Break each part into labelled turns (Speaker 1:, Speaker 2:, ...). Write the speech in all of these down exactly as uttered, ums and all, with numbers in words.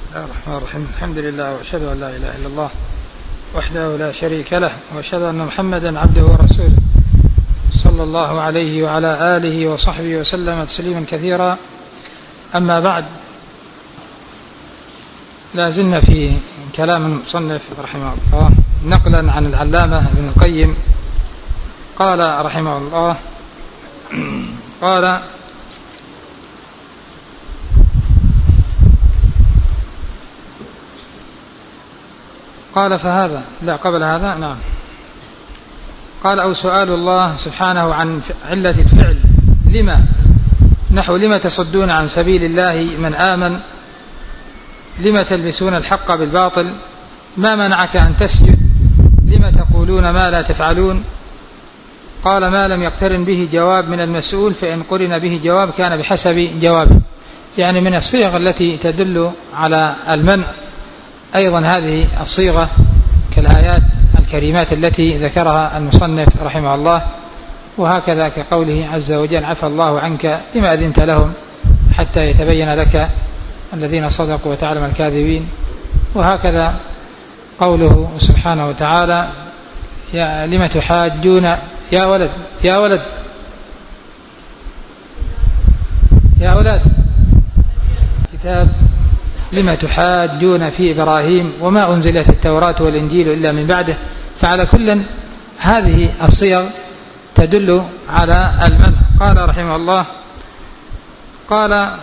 Speaker 1: بسم الله الرحمن الرحيم. الحمد لله وأشهد أن لا إله إلا الله وحده لا شريك له، وأشهد أن محمدا عبده ورسوله صلى الله عليه وعلى آله وصحبه وسلم تسليما كثيرا. أما بعد، لا زلنا في كلام المصنف رحمه الله نقلا عن العلامة ابن القيم. قال رحمه الله قال قال فهذا لا قبل هذا نعم قال أو سؤال الله سبحانه عن علة الفعل، لما نحو لما تصدون عن سبيل الله من آمن، لما تلبسون الحق بالباطل، ما منعك أن تسجد، لما تقولون ما لا تفعلون. قال ما لم يقترن به جواب من المسؤول، فإن قرن به جواب كان بحسب جوابه. يعني من الصيغ التي تدل على المنع أيضا هذه الصيغة كالآيات الكريمات التي ذكرها المصنف رحمه الله، وهكذا كقوله عز وجل عفى الله عنك لما أذنت لهم حتى يتبين لك الذين صدقوا وتعلم الكاذبين. وهكذا قوله سبحانه وتعالى يا لما تحاجون يا ولد يا ولد يا أولاد كتاب لما تحاجون في إبراهيم وما أنزلت التوراة والإنجيل إلا من بعده. فعلى كل هذه الصيغ تدل على المنع. قال رحمه الله قال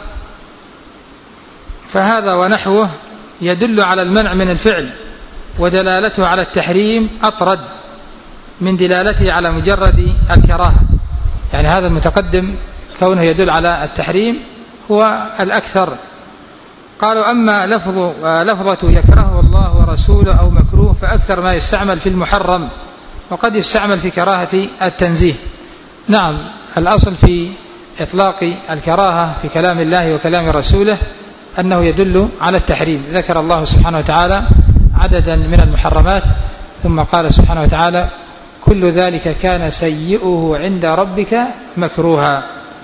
Speaker 1: فهذا ونحوه يدل على المنع من الفعل، ودلالته على التحريم أطرد من دلالته على مجرد الكراهة. يعني هذا المتقدم كونه يدل على التحريم هو الأكثر. قالوا أما لفظ لفظة يكرهه الله ورسوله أو مكروه فأكثر ما يستعمل في المحرم، وقد يستعمل في كراهة التنزيه. نعم، الأصل في إطلاق الكراهة في كلام الله وكلام رسوله أنه يدل على التحريم. ذكر الله سبحانه وتعالى عددا من المحرمات، ثم قال سبحانه وتعالى كل ذلك كان سيئه عند ربك مكروها.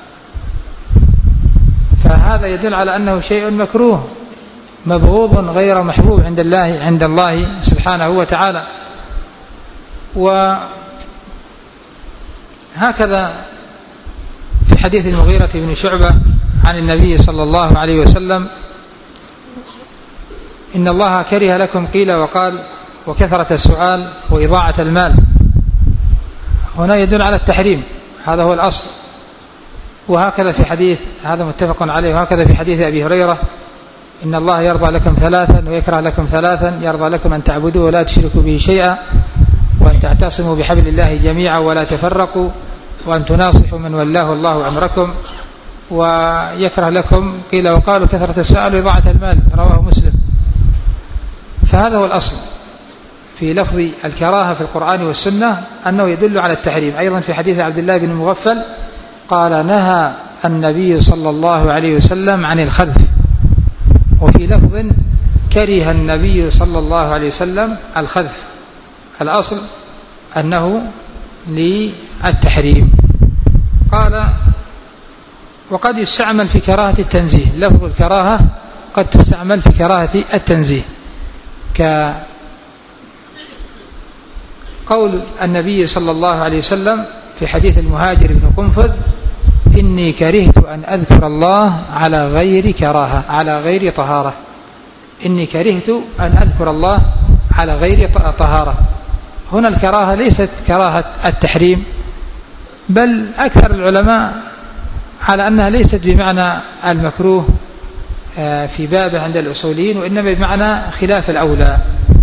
Speaker 1: فهذا يدل على أنه شيء مكروه مبغوض غير محبوب عند الله عند الله سبحانه وتعالى. وهكذا في حديث المغيرة بن شعبة عن النبي صلى الله عليه وسلم إن الله كره لكم قيل وقال وكثرة السؤال وإضاعة المال. هنا يدل على التحريم، هذا هو الأصل. وهكذا في حديث هذا متفق عليه، وهكذا في حديث أبي هريرة إن الله يرضى لكم ثلاثا ويكره لكم ثلاثا، يرضى لكم أن تعبدوا ولا تشركوا به شيئا، وأن تعتصموا بحبل الله جميعا ولا تفرقوا، وأن تناصحوا من ولاه الله أمركم، ويكره لكم قيل وقالوا كثرة السؤال وإضاعة المال. رواه مسلم. فهذا هو الأصل في لفظ الكراهة في القرآن والسنة أنه يدل على التحريم. أيضا في حديث عبد الله بن المغفل قال نهى النبي صلى الله عليه وسلم عن الخذف، وفي لفظ كره النبي صلى الله عليه وسلم الخذف. الأصل أنه للتحريم. قال وقد يستعمل في كراهة التنزيه. لفظ الكراهة قد تستعمل في كراهة التنزيه، كقول النبي صلى الله عليه وسلم في حديث المهاجر بن قنفذ إني كرهت أن أذكر الله على غير كراهة على غير طهارة. إني كرهت أن أذكر الله على غير طهارة. هنا الكراهة ليست كراهة التحريم، بل أكثر العلماء على أنها ليست بمعنى المكروه في بابه عند الأصوليين، وإنما بمعنى خلاف الأولى.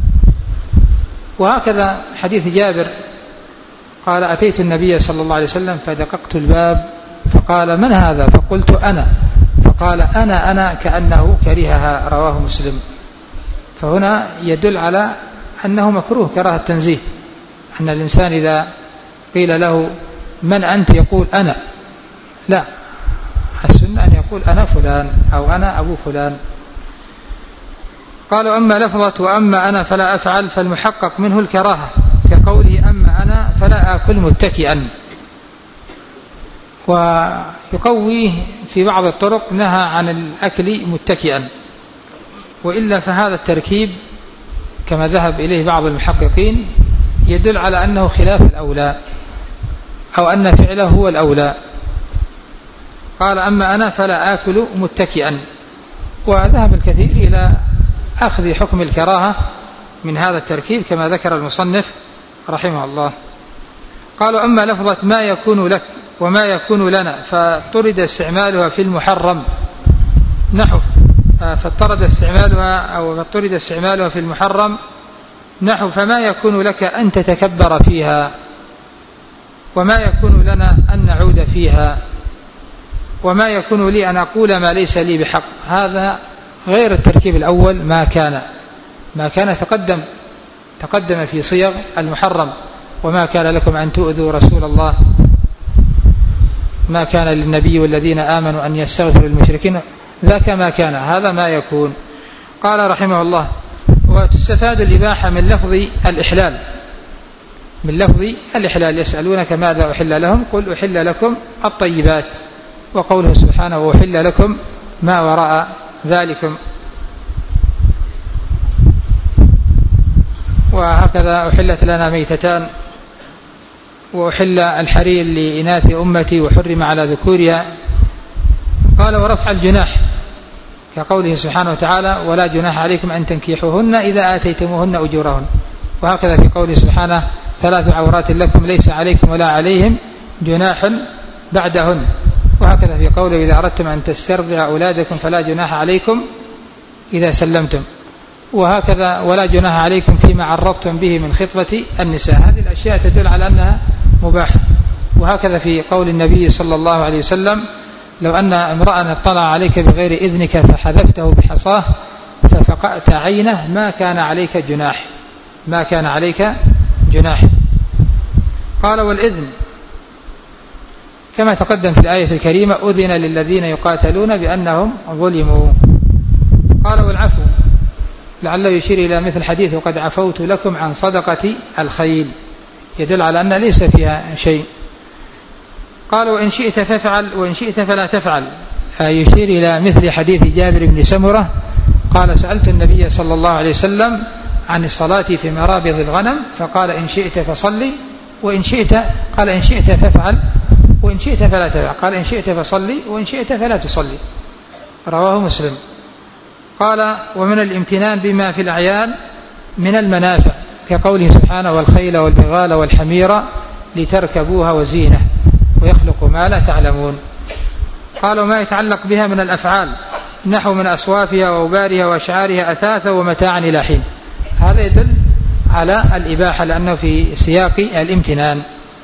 Speaker 1: وهكذا حديث جابر قال أتيت النبي صلى الله عليه وسلم فدققت الباب فقال من هذا؟ فقلت أنا، فقال أنا أنا كأنه كرهها. رواه مسلم. فهنا يدل على أنه مكروه كراهة التنزيه، أن الإنسان إذا قيل له من أنت يقول أنا، لا، السنة أن يقول أنا فلان أو أنا أبو فلان. قالوا أما لفظة وأما أنا فلا أفعل فالمحقق منه الكراهة، كقوله أما أنا فلا آكل متكئا. ويقويه في بعض الطرق نهى عن الأكل متكئا. وإلا فهذا التركيب كما ذهب إليه بعض المحققين يدل على أنه خلاف الأولى أو أن فعله هو الأولى. قال أما أنا فلا آكل متكئا، وذهب الكثير إلى أخذ حكم الكراهة من هذا التركيب كما ذكر المصنف رحمه الله. قالوا أما لفظة ما يكون لك وما يكون لنا فاضطرد استعمالها في المحرم نحو فاضطرد استعمالها أو فاضطرد استعمالها في المحرم نحو فما يكون لك أن تتكبر فيها، وما يكون لنا أن نعود فيها، وما يكون لي أن أقول ما ليس لي بحق. هذا غير التركيب الأول ما كان ما كان تقدم تقدم في صيغ المحرم: وما كان لكم أن تؤذوا رسول الله، ما كان للنبي والذين آمنوا أن يستغفروا للمشركين، ذاك ما كان، هذا ما يكون. قال رحمه الله: وتستفاد الإباحة من لفظ الإحلال من لفظ الإحلال يسألونك ماذا أحل لهم قل أحل لكم الطيبات، وقوله سبحانه: وأحل لكم ما وراء ذلكم. وهكذا أحلت لنا ميتتان، وأحل الحرير لإناث أمتي وحرم على ذكورها. قال: ورفع الجناح كقوله سبحانه وتعالى: ولا جناح عليكم أن تنكحوهن إذا آتيتموهن أجورهن. وهكذا في قوله سبحانه: ثلاث عورات لكم ليس عليكم ولا عليهم جناح بعدهن. وهكذا في قوله: إذا أردتم أن تسترضعوا أولادكم فلا جناح عليكم إذا سلمتم. وهكذا: ولا جناح عليكم فيما عرضتم به من خطبة النساء. هذه الأشياء تدل على أنها مباحة. وهكذا في قول النبي صلى الله عليه وسلم: لو أن امرأ اطلع عليك بغير إذنك فحذفته بحصاه ففقأت عينه ما كان عليك جناح ما كان عليك جناح. قال: والإذن كما تقدم في الآية الكريمة: أذن للذين يقاتلون بأنهم ظلموا. قال: والعفو لعله يشير إلى مثل حديث: وقد عفوت لكم عن صدقة الخيل، يدل على أن ليس فيها شيء. قال: وإن شئت فافعل وإن شئت فلا تفعل، يشير إلى مثل حديث جابر بن سمرة قال: سألت النبي صلى الله عليه وسلم عن الصلاة في مرابض الغنم فقال: إن شئت فصلي وإن شئت قال إن شئت فافعل وإن شئت فلا تفعل، قال: إن شئت فصلي وإن شئت فلا تصلي. رواه مسلم. قال: ومن الامتنان بما في الأعيان من المنافع كقوله سبحانه: والخيل والبغال والحمير لتركبوها وزينة ويخلق ما لا تعلمون. قالوا: ما يتعلق بها من الأفعال نحو من أصوافها وأوبارها وأشعارها أثاثا ومتاعا إلى حين. هذا يدل على الإباحة لأنه في سياق الامتنان.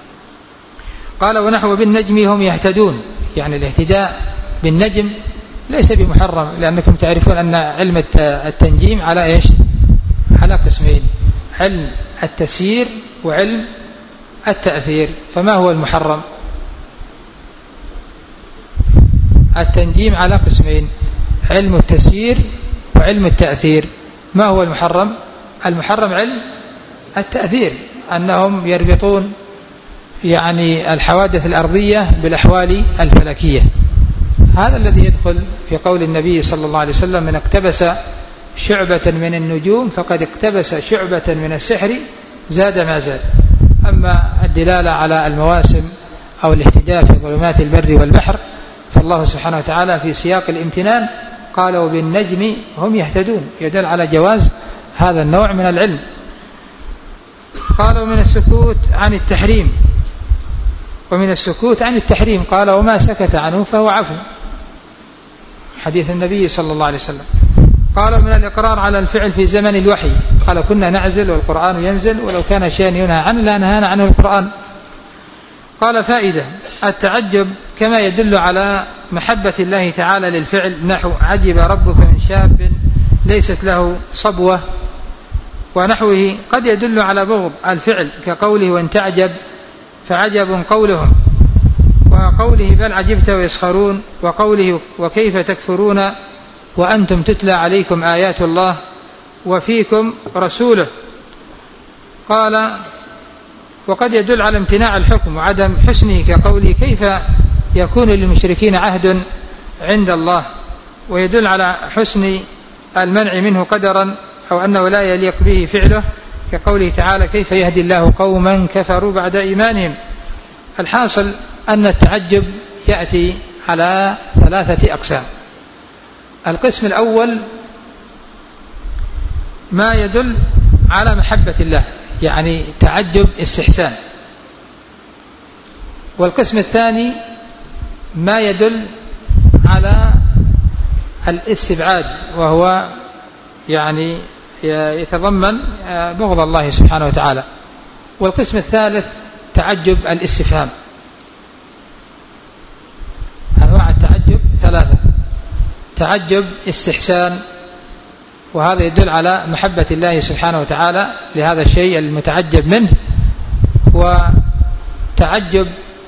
Speaker 1: قال: ونحو بالنجم هم يهتدون، يعني الاهتداء بالنجم ليس بمحرم، لأنكم تعرفون أن علم التنجيم على إيش؟ على قسمين: علم التسيير وعلم التأثير. فما هو المحرم؟ التنجيم على قسمين: علم التسيير وعلم التأثير. ما هو المحرم؟ المحرم علم التأثير، أنهم يربطون يعني الحوادث الأرضية بالأحوال الفلكية. هذا الذي يدخل في قول النبي صلى الله عليه وسلم: من اقتبس شعبة من النجوم فقد اقتبس شعبة من السحر زاد ما زاد. أما الدلالة على المواسم أو الاهتداء في ظلمات البر والبحر فالله سبحانه وتعالى في سياق الامتنان قال: وبالنجم هم يهتدون، يدل على جواز هذا النوع من العلم. قالوا: من السكوت عن التحريم ومن السكوت عن التحريم قال: وما سكت عنه فهو عفو، حديث النبي صلى الله عليه وسلم. قالوا: من الإقرار على الفعل في زمن الوحي قال: كنا نعزل والقرآن ينزل ولو كان شيئا ينهى عنه لا نهانا عنه القرآن. قال: فائدة: التعجب كما يدل على محبة الله تعالى للفعل نحو: عجب ربك من شاب ليست له صبوة ونحوه، قد يدل على بغض الفعل كقوله: وإن تعجب فعجب قولهم، وقوله: بل عجبت ويسخرون، وقوله: وكيف تكفرون وأنتم تتلى عليكم آيات الله وفيكم رسوله. قال: وقد يدل على امتناع الحكم وعدم حسنه كقوله: كيف يكون للمشركين عهد عند الله، ويدل على حسن المنع منه قدرا أو أنه لا يليق به فعله، كقوله تعالى كيف يهدي الله قوما كفروا بعد إيمانهم. الحاصل أن التعجب يأتي على ثلاثة أقسام. القسم الأول ما يدل على محبة الله، يعني تعجب استحسان. والقسم الثاني ما يدل على الاستبعاد، وهو يعني يتضمن بغض الله سبحانه وتعالى. والقسم الثالث تعجب الاستفهام. أنواع التعجب ثلاثة: تعجب استحسان، وهذا يدل على محبة الله سبحانه وتعالى لهذا الشيء المتعجب منه، وتعجب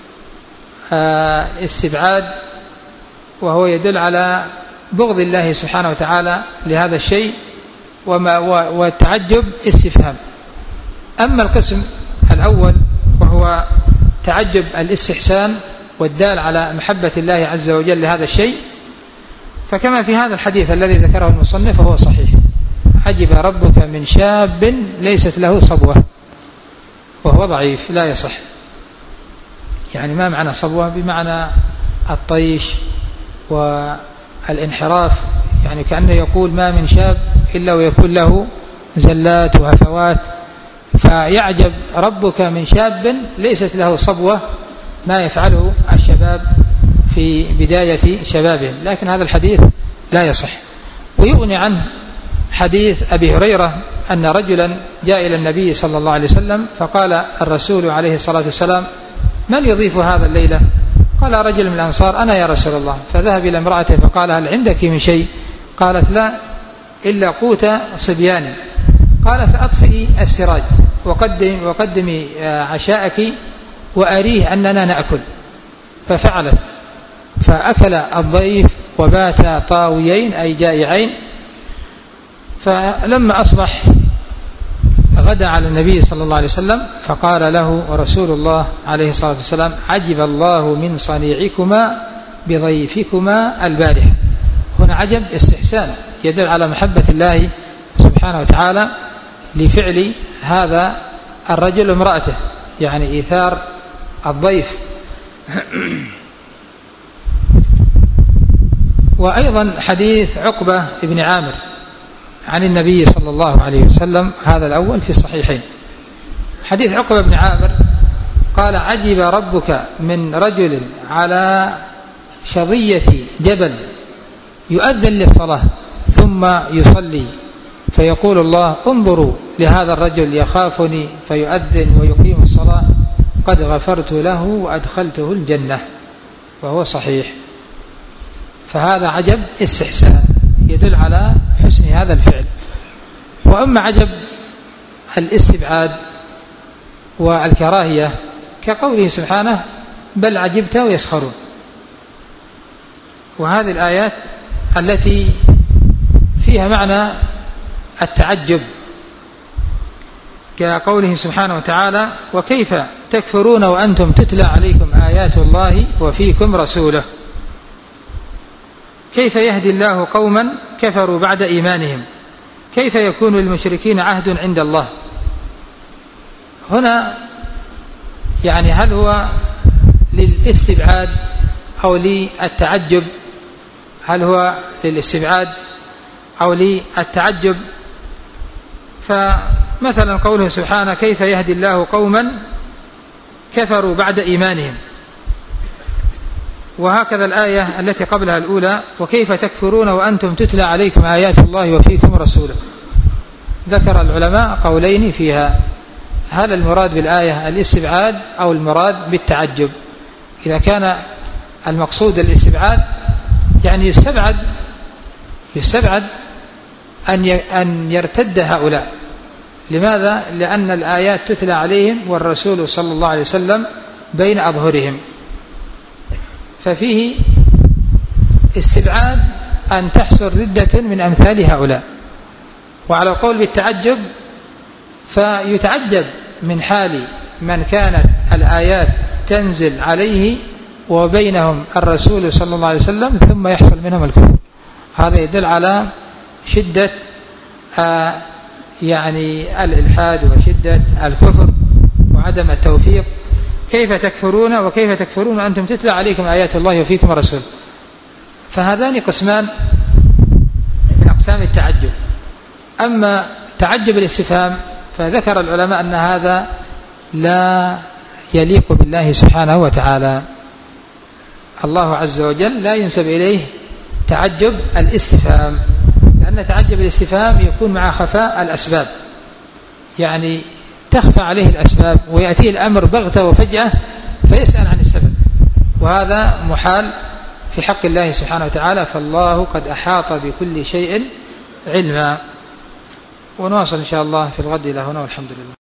Speaker 1: استبعاد، وهو يدل على بغض الله سبحانه وتعالى لهذا الشيء، وما والتعجب استفهام. أما القسم الأول وهو تعجب الاستحسان والدال على محبة الله عز وجل لهذا الشيء، فكما في هذا الحديث الذي ذكره المصنف وهو صحيح: عجب ربك من شاب ليست له صبوة، وهو ضعيف لا يصح. يعني ما معنى صبوة؟ بمعنى الطيش والانحراف، يعني كأنه يقول ما من شاب إلا ويكون له زلات وهفوات، فيعجب ربك من شاب ليست له صبوة، ما يفعله الشباب في بداية شبابهم. لكن هذا الحديث لا يصح. ويغني عنه حديث أبي هريرة أن رجلا جاء إلى النبي صلى الله عليه وسلم فقال الرسول عليه الصلاة والسلام: من يضيف هذا الليلة؟ قال رجل من الأنصار: أنا يا رسول الله. فذهب إلى امرأته فقال: هل عندك من شيء؟ قالت: لا إلا قوت صبياني. قال: فأطفئي السراج وقدم وقدمي عشاءك وأريه أننا نأكل. ففعلت، فأكل الضيف وبات طاويين أي جائعين. فلما أصبح غدا على النبي صلى الله عليه وسلم فقال له رسول الله عليه الصلاة والسلام: عجب الله من صنيعكما بضيفكما البارحة. هنا عجب استحسان يدل على محبة الله سبحانه وتعالى لفعل هذا الرجل وامرأته، يعني إيثار الضيف. وأيضا حديث عقبة بن عامر عن النبي صلى الله عليه وسلم، هذا الأول في الصحيحين. حديث عقبة بن عامر قال: عجب ربك من رجل على شظية جبل يؤذن للصلاة ثم يصلي، فيقول الله: انظروا لهذا الرجل يخافني فيؤذن ويقيم الصلاة، قد غفرت له وأدخلته الجنة. وهو صحيح. فهذا عجب استحسان يدل على حسن هذا الفعل. وأما عجب الاستبعاد والكراهية كقوله سبحانه: بل عجبت ويسخرون. وهذه الآيات التي فيها معنى التعجب، كقوله سبحانه وتعالى: وكيف تكفرون وأنتم تتلى عليكم آيات الله وفيكم رسوله، كيف يهدي الله قوما كفروا بعد إيمانهم، كيف يكون للمشركين عهد عند الله. هنا يعني هل هو للاستبعاد أو للتعجب؟ هل هو للاستبعاد أو للتعجب؟ فمثلا قوله سبحانه: كيف يهدي الله قوما كفروا بعد إيمانهم. وهكذا الآية التي قبلها الأولى: وكيف تكفرون وأنتم تتلى عليكم آيات الله وفيكم رسوله. ذكر العلماء قولين فيها: هل المراد بالآية الاستبعاد أو المراد بالتعجب؟ إذا كان المقصود الاستبعاد يعني يستبعد يستبعد أن يرتد هؤلاء. لماذا؟ لأن الآيات تتلى عليهم والرسول صلى الله عليه وسلم بين أظهرهم، ففيه استبعاد أن تحصل ردة من أمثال هؤلاء. وعلى القول بالتعجب فيتعجب من حال من كانت الآيات تنزل عليه وبينهم الرسول صلى الله عليه وسلم ثم يحصل منهم الكفر. هذا يدل على شدة آه يعني الإلحاد وشدة الكفر وعدم التوفيق. كيف تكفرون وكيف تكفرون وأنتم تتلى عليكم آيات الله وفيكم رسول. فهذان قسمان من أقسام التعجب. أما تعجب الاستفهام فذكر العلماء أن هذا لا يليق بالله سبحانه وتعالى. الله عز وجل لا ينسب إليه تعجب الاستفهام، لأن تعجب الاستفهام يكون مع خفاء الأسباب، يعني تخفى عليه الأسباب ويأتيه الأمر بغتة وفجأة فيسأل عن السبب، وهذا محال في حق الله سبحانه وتعالى، فالله قد أحاط بكل شيء علما. ونواصل إن شاء الله في الغد إلى هنا والحمد لله.